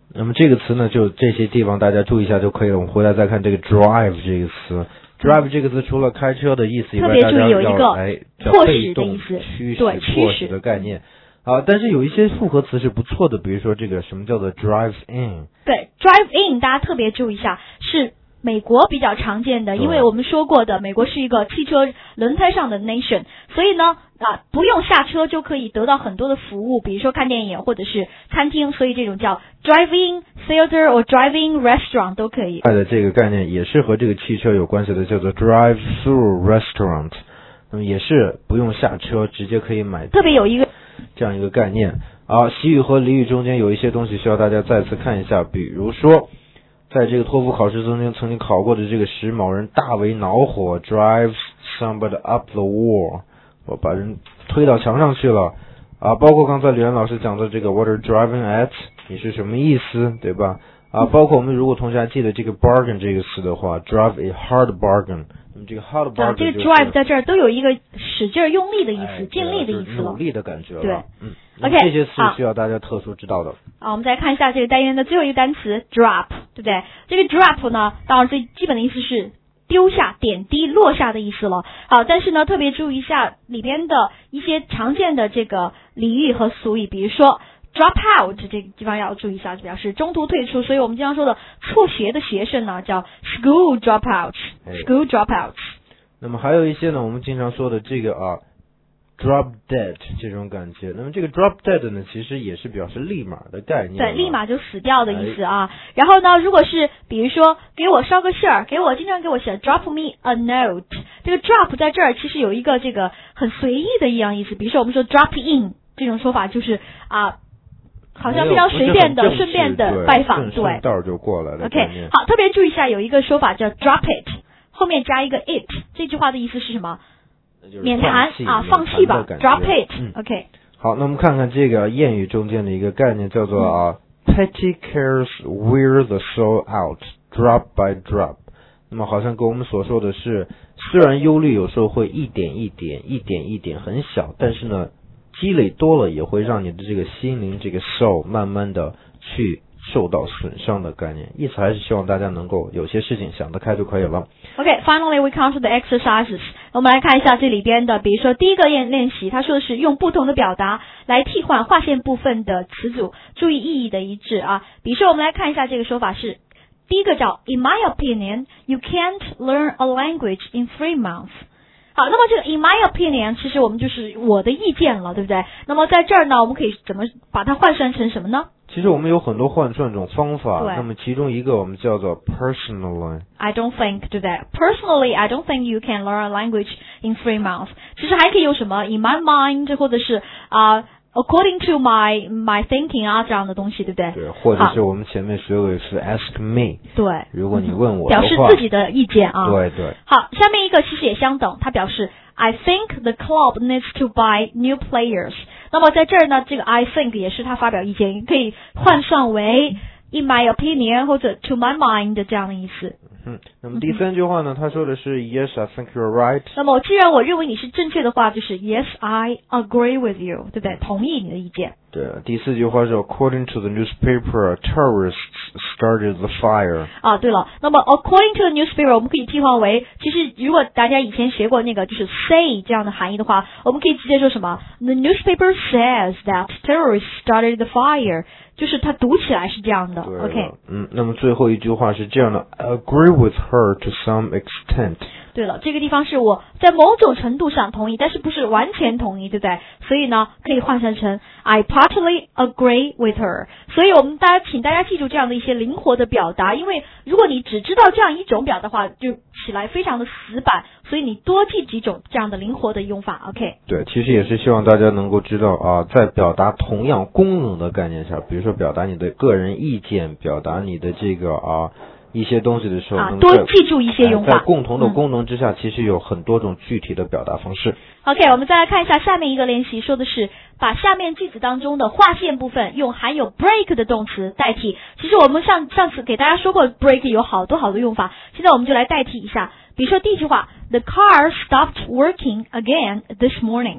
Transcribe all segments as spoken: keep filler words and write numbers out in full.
那么这个词呢，就这些地方大家注意一下就可以了。我们回来再看这个 drive 这个词。drive 这个词除了开车的意思以外， 特别注意有一个迫使的意思，驱使、迫使的概念。啊，但是有一些复合词是不错的，比如说这个什么叫做 drive in。 对 ，drive in 大家特别注意一下，是美国比较常见的，因为我们说过的，美国是一个汽车轮胎上的 nation， 所以呢，啊，不用下车就可以得到很多的服务，比如说看电影或者是餐厅，所以这种叫 drive-in theater 或 drive-in restaurant 都可以。 爱的这个概念也是和这个汽车有关系的，叫做 drive-through restaurant， 那么也是不用下车直接可以买， 特别有一个这样一个概念啊。习语和俚语中间有一些东西需要大家再次看一下，比如说。在这个托福考试中间曾经考过的这个时某人大为恼火 drives somebody up the wall， 我把人推到墙上去了啊，包括刚才李安老师讲的这个 what are driving at， 你是什么意思，对吧？啊，包括我们如果同学还记得这个 bargain 这个词的话 drive a hard bargain， 那么这个 hard bargain、啊、 这个 drive 在这儿都有一个使劲用力的意思、哎、尽力的意思了， 努力的感觉了。 对， 嗯 OK， 这些词需要大家特殊知道的。 好，我们再看一下这个单元的最后一个单词 drop， 对不对？这个 drop 呢，当然最基本的意思是丢下、点滴、落下的意思了。好，但是呢，特别注意一下里边的一些常见的这个俚语和俗语，比如说 drop out 这个地方要注意一下，就表示中途退出。所以我们经常说的辍学的学生呢，叫 school drop out，school drop out。 那么还有一些呢，我们经常说的这个啊。drop dead 这种感觉，那么这个 drop dead 呢，其实也是表示立马的概念。 对，立马就死掉的意思啊。哎、然后呢，如果是比如说给我捎个信儿，给我经常给我写 drop me a note， 这个 drop 在这儿其实有一个这个很随意的一样意思。比如说我们说 drop in 这种说法就是啊，好像非常随便的、顺便的拜访，对， 顺道就过来了。 OK， 好，特别注意一下，有一个说法叫 drop it， 后面加一个 it， 这句话的意思是什么？免谈啊，放弃吧 ，drop it。OK、嗯。 好，那我们看看这个谚语中间的一个概念，叫做啊、嗯、，petty cares wear the soul out drop by drop。那么好像跟我们所说的是，虽然忧虑有时候会一点一点、一点一点很小，但是呢，积累多了也会让你的这个心灵这个 soul 慢慢的去受到损伤的概念，意思还是希望大家能够有些事情想得开就可以了。 Okay, finally we come to the exercises. 我们来看一下这里边的，比如说第一个练练习，他说的是用不同的表达来替换划线部分的词组，注意意义的一致啊。比如说我们来看一下这个说法是，第一个叫 In my opinion, you can't learn a language in three months. 好，那么这个 in my opinion 其实我们就是我的意见了，对不对？那么在这儿呢，我们可以怎么把它换算成什么呢？ 其实我们有很多换算这种方法，那么其中一个我们叫做 personally。 I don't think， 对不对？ Personally, I don't think you can learn a language in three months。 其实还可以有什么 in my mind， 或者是啊、uh, according to my my thinking 啊这样的东西，对不对？ 对，或者是我们前面学过是 ask me。 对，如果你问我的话、 嗯、表示自己的意见啊。 对对。 好，下面一个其实也相等，它表示I think the club needs to buy new players。 那么在这儿呢，这个 I think 也是他发表意见，可以换算为 in my opinion 或者 to my mind 这样的意思。 嗯，那么第三句话呢，他说的是 Yes, I think you're right。 那么既然我认为你是正确的话，就是 Yes, I agree with you， 对不对？同意你的意见。 对，第四句话是 According to the newspaper, terrorists started the fire。 啊，对了，那么 According to the newspaper 我们可以替换为，其实如果大家以前学过那个就是 say 这样的含义的话，我们可以直接说什么 The newspaper says that terrorists started the fire， 就是它读起来是这样的。 OK， 嗯，那么最后一句话是这样的 Agree with her to some extent。 对了，这个地方是我在某种程度上同意，但是不是完全同意，对不对？所以呢，可以换算成 I partly agree with her。 所以我们大家请大家记住这样的一些灵活的表达，因为如果你只知道这样一种表达的话，就起来非常的死板，所以你多记几种这样的灵活的用法。 OK， 对，其实也是希望大家能够知道啊，在表达同样功能的概念下，比如说表达你的个人意见，表达你的这个啊一些东西的时候， 啊，多记住一些用法。 在共同的功能之下、嗯、其实有很多种具体的表达方式。 OK， 我们再来看一下下面一个练习，说的是把下面句子当中的划线部分用含有 break 的动词代替。其实我们上上次给大家说过 break 有好多好多用法，现在我们就来代替一下。比如说第一句话 The car stopped working again this morning。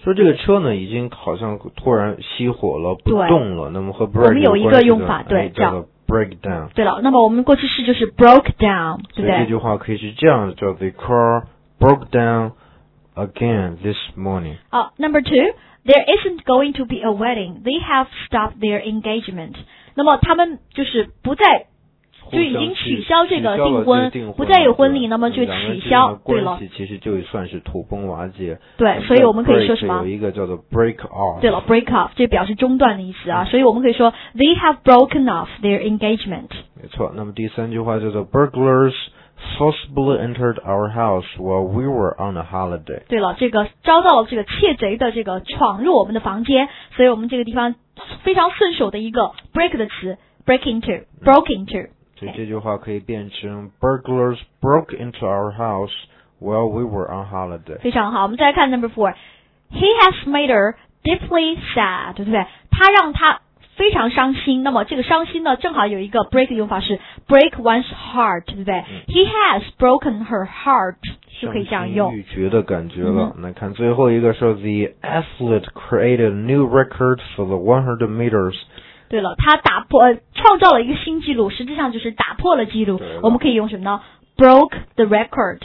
说这个车呢已经好像突然熄火了，不动了，那么和 break 我们有一个用法，对， 叫做 break down。 对了，那么我们过去式就是 broke down， 对不对？ 所以这句话可以是这样的，叫 The car broke down again this morning。 好、uh, ，Number two。There isn't going to be a wedding. They have stopped their engagement. 那么他们就是不再，就已经取消这个订婚，不再有婚礼，那么就取消。对了， 关系其实就算是土崩瓦解。 对，所以我们可以说什么？ 有一个叫做 break off。 对了 ，break off 这表示中断的意思啊，所以我们可以说 They have broken off their engagement。 没错，那么第三句话叫做 burglars forcibly entered our house while we were on a holiday。 对了，这个遭到了这个窃贼的这个闯入我们的房间，所以我们这个地方非常顺手的一个 break 的词 break into、broke into。 所以这句话可以变成 burglars broke into our house while we were on holiday。 非常好，我们再来看 number four。He has made her deeply sad， 对不对？他让他非常伤心，那么这个伤心呢，正好有一个 break 的用法是 break one's heart， 对不对、嗯、？He has broken her heart， 就可以这样用。 伤心欲绝的感觉了。来、嗯、看最后一个说 The athlete created a new record for the one hundred meters。 对了，他打破、呃、创造了一个新纪录，实际上就是打破了纪录。我们可以用什么呢 ？Broke the record。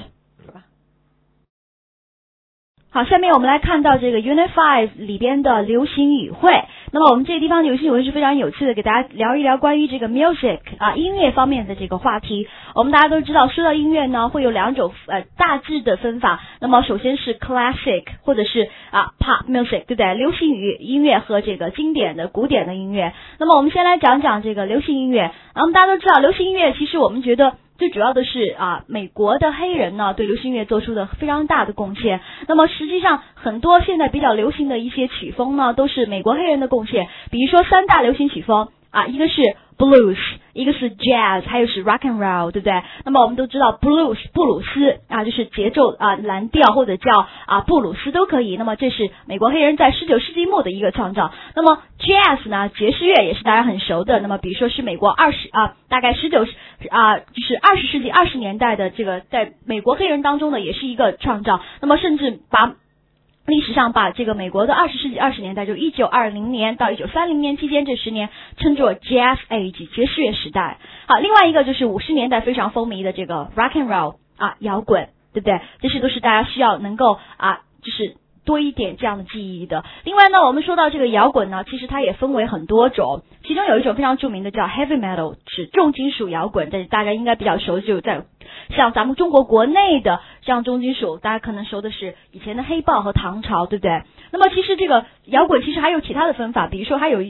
好，下面我们来看到这个 Unit five 里边的流行语汇。那么我们这个地方流行语汇是非常有趣的，给大家聊一聊关于这个 music 啊音乐方面的这个话题。我们大家都知道，说到音乐呢，会有两种呃大致的分法。那么首先是 classic 或者是啊 pop music， 对不对？流行语音乐和这个经典的古典的音乐。那么我们先来讲讲这个流行音乐。然后大家都知道，流行音乐其实我们觉得最主要的是啊，美国的黑人呢对流行音乐做出的非常大的贡献。那么实际上很多现在比较流行的一些曲风呢，都是美国黑人的贡献。比如说三大流行曲风啊，一个是 blues， 一个是 jazz， 还有是 rock and roll， 对不对？那么我们都知道 blues 布鲁斯啊，就是节奏啊蓝调或者叫啊布鲁斯都可以。那么这是美国黑人在十九世纪末的一个创造。那么 jazz 呢，爵士乐也是大家很熟的。那么比如说是美国二十啊，大概十九啊，就是二十世纪二十年代的这个在美国黑人当中呢，也是一个创造。那么甚至把历史上把这个美国的二十世纪二十年代，就一九二零年到一九三零年期间这十年称作 Jazz Age 爵士乐时代。好，另外一个就是五十年代非常风靡的这个 Rock and Roll 啊摇滚，对不对？这些都是大家需要能够啊就是多一点这样的记忆的。另外呢，我们说到这个摇滚呢，其实它也分为很多种，其中有一种非常著名的叫 Heavy Metal， 是重金属摇滚，但是大家应该比较熟，就在像咱们中国国内的像重金属，大家可能熟的是以前的黑豹和唐朝，对不对？那么其实这个摇滚其实还有其他的分法，比如说还有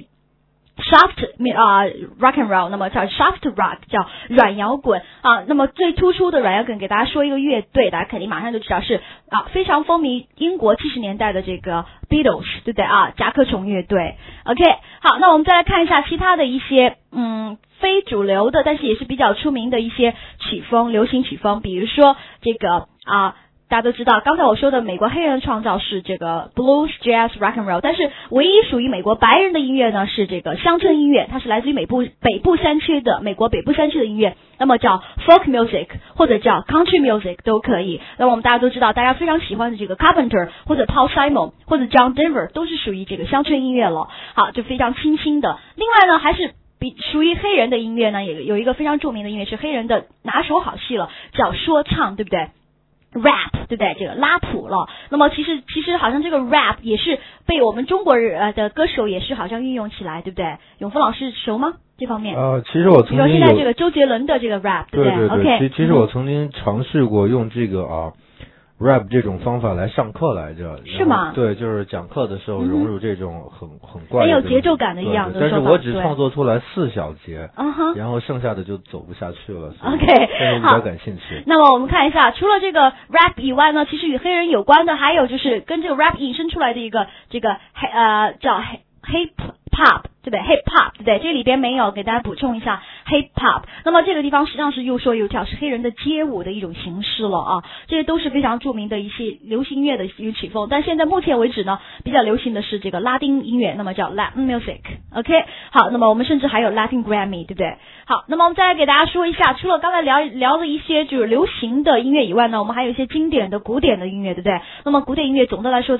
soft 啊、uh, rock and roll， 那么叫 soft rock 叫软摇滚啊。那么最突出的软摇滚，给大家说一个乐队，大家肯定马上就知道是啊非常风靡英国七十年代的这个 Beatles， 对不对啊？甲壳虫乐队。OK， 好，那我们再来看一下其他的一些嗯非主流的，但是也是比较出名的一些曲风，流行曲风，比如说这个啊。大家都知道，刚才我说的美国黑人的创造是这个 blues, jazz, rock and roll， 但是唯一属于美国白人的音乐呢是这个乡村音乐，它是来自于美部北部山区的美国北部山区的音乐，那么叫 folk music 或者叫 country music 都可以。那么我们大家都知道，大家非常喜欢的这个 Carpenter 或者 Paul Simon 或者 John Denver 都是属于这个乡村音乐了，好，就非常清新的。另外呢，还是比属于黑人的音乐呢，也有一个非常著名的音乐是黑人的拿手好戏了，叫说唱，对不对？rap 对不对？这个拉普了。那么其实其实好像这个 rap 也是被我们中国人的歌手也是好像运用起来，对不对？永峰老师熟吗？这方面？ 呃，其实我曾经有， 比如说现在这个周杰伦的这个 rap， 对不对？对对对 ，OK， 其实我曾经尝试过用这个啊。rap 这种方法来上课来着， 是吗？ 对，就是讲课的时候融入这种很、嗯、很怪的、 很有节奏感的一样的， 但是我只创作出来四小节， 嗯哼， 然后剩下的就走不下去了。 OK， 但是比较感兴趣。 那么我们看一下，除了这个 rap 以外呢，其实与黑人有关的还有就是跟这个 rap 引申出来的一个这个黑呃叫 hip hop， 对不对 ？hip hop， 对不对？这里边没有，给大家补充一下 hip hop。那么这个地方实际上是又说又跳，是黑人的街舞的一种形式了啊。这些都是非常著名的一些流行音乐的一个曲风。但现在目前为止呢，比较流行的是这个拉丁音乐，那么叫 Latin music。OK， 好，那么我们甚至还有 Latin Grammy， 对不对？好，那么我们再来给大家说一下，除了刚才聊聊的一些就是流行的音乐以外呢，我们还有一些经典的古典的音乐，对不对？那么古典音乐总的来说叫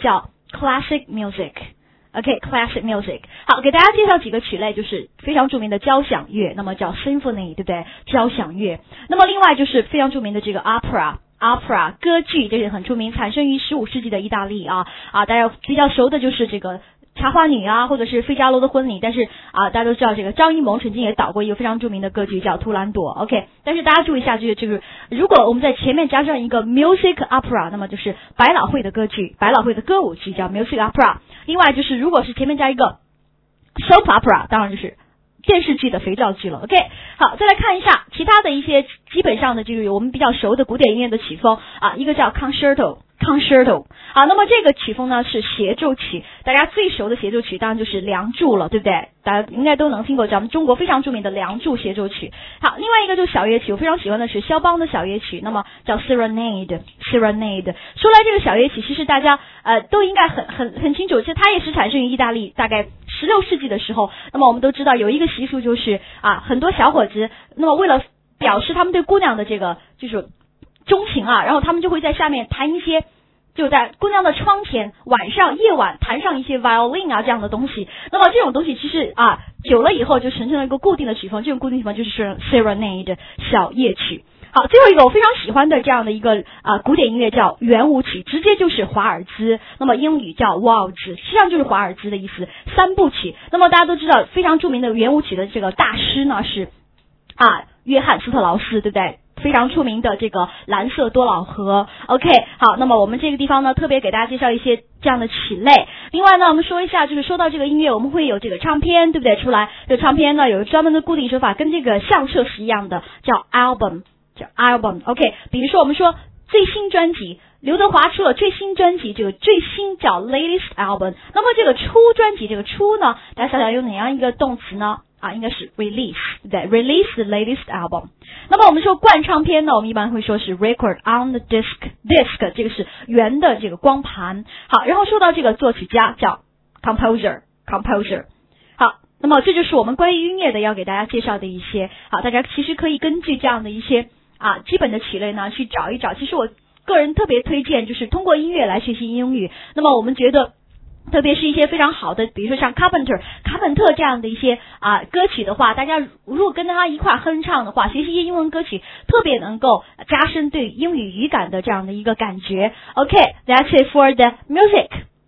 classic music。OK，classic music。好，给大家介绍几个曲类，就是非常著名的交响乐，那么叫 symphony， 对不对？交响乐。那么另外就是非常著名的这个 opera。opera 歌剧，这是很出名，产生于十五世纪的意大利啊啊，大家比较熟的就是这个茶花女啊，或者是费加罗的婚礼，但是啊，大家都知道这个张艺谋曾经也导过一个非常著名的歌剧叫《图兰朵》 ，OK， 但是大家注意一下，就是就是如果我们在前面加上一个 music opera， 那么就是百老汇的歌剧，百老汇的歌舞剧叫 music opera。另外就是如果是前面加一个 soap opera， 当然就是电视剧的肥皂剧了 ，OK， 好，再来看一下其他的一些基本上的这个我们比较熟的古典音乐的曲风啊，一个叫 concerto。concerto， 好，那么这个曲风呢是协奏曲，大家最熟的协奏曲当然就是《梁祝》了，对不对？大家应该都能听过咱们中国非常著名的《梁祝》协奏曲。好，另外一个就是小乐曲，我非常喜欢的是肖邦的小乐曲，那么叫 Serenade。Serenade， 说来这个小乐曲，其实大家呃都应该很很很清楚，其实它也是产生于意大利，大概十六世纪的时候。那么我们都知道有一个习俗就是啊，很多小伙子，那么为了表示他们对姑娘的这个就是钟情啊，然后他们就会在下面弹一些，就在姑娘的窗前晚上夜晚弹上一些 violin 啊这样的东西。那么这种东西其实啊久了以后就形成了一个固定的曲风，这种固定曲风就是 serenade 小夜曲。好，最后一个我非常喜欢的这样的一个啊古典音乐叫圆舞曲，直接就是华尔兹，那么英语叫 waltz， 实际上就是华尔兹的意思，三部曲。那么大家都知道非常著名的圆舞曲的这个大师呢是啊约翰斯特劳斯，对不对？非常出名的这个蓝色多瑙河 ，OK， 好，那么我们这个地方呢，特别给大家介绍一些这样的曲类。另外呢，我们说一下，就是说到这个音乐，我们会有这个唱片，对不对？出来，这个唱片呢有专门的固定说法，跟这个相册是一样的，叫 album， 叫 album，OK。比如说我们说最新专辑，刘德华出了最新专辑，这个最新叫 latest album。那么这个出专辑，这个出呢，大家想想用哪样一个动词呢？啊，应该是 release， 对不对 ？release the latest album。那么我们说灌唱片呢，我们一般会说是 record on the disc，disc 这个是圆的这个光盘。好，然后说到这个作曲家叫 composer，composer。好，那么这就是我们关于音乐的要给大家介绍的一些。好，大家其实可以根据这样的一些啊基本的曲类呢去找一找。其实我个人特别推荐就是通过音乐来学习英语。那么我们觉得，特别是一些非常好的，比如说像 Carpenter 卡本特这样的一些啊歌曲的话，大家如果跟他一块哼唱的话，学习一些英文歌曲，特别能够加深对英语语感的这样的一个感觉。OK， that's it for the music.